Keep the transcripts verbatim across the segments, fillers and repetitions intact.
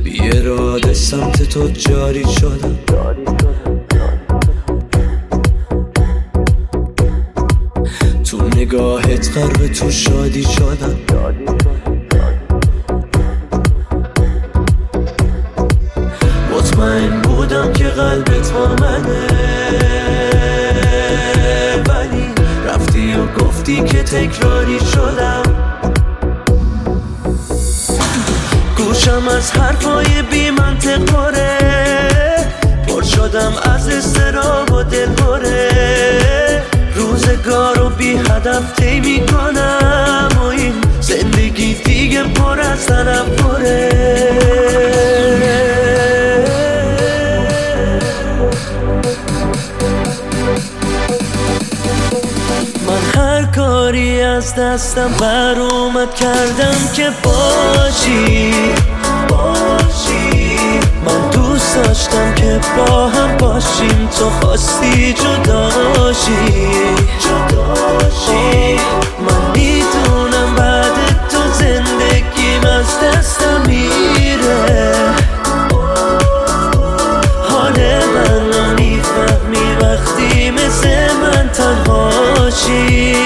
بی اراده سمت تو جاری شدم. تو نگاهت غرق تو شادی شدم. مطمئن بودم که قلبت با منه، ولی رفتی و گفتی که تکراری شدم. گوشم از حرفای بی منطق پره، پر شدم از اضطراب و دل پره. روزگارو بی هدف طی میکنم و این زندگی دیگه پر از تنفره. من هر کاری از دستم بر اومد کردم که باشی باشی. من دوست داشتم که با هم باشیم، تو خواستی جداشی جداشی. من میدونم بعد تو زندگیم از دستم میره. حال منو میفهمی وقتی مثل من تنهاشی.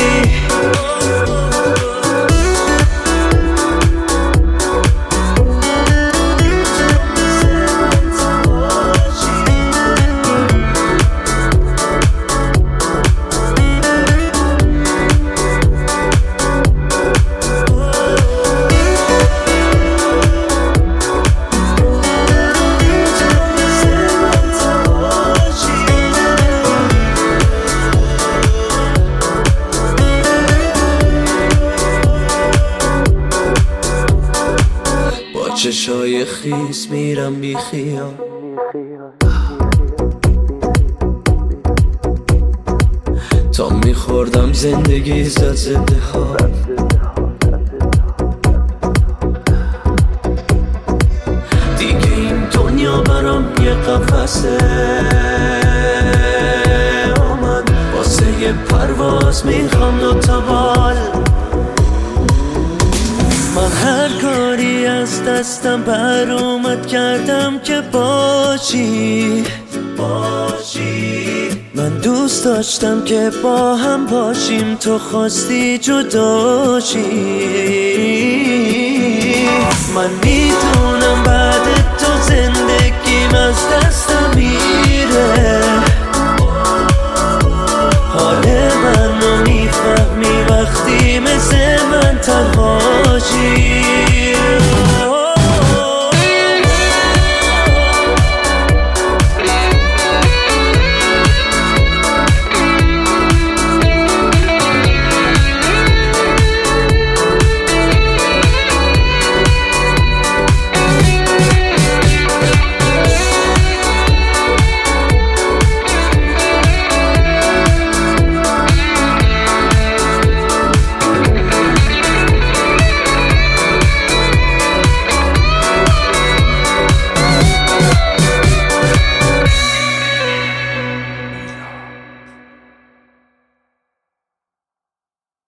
چشای خیس میرم بی خیال، تا میخوردم زندگی زد زده ها. دیگه این دنیا برام یه قفسه، من واسه یه پرواز میخوام دوتا بال. من هر کاری از دستم بر اومد کردم که باشی باشی. من دوست داشتم که با هم باشیم، تو خواستی جداشی. من میدونم بعد تو زندگیم از دستم میره. حال منو میفهمی وقتی مثل من تنهاشی.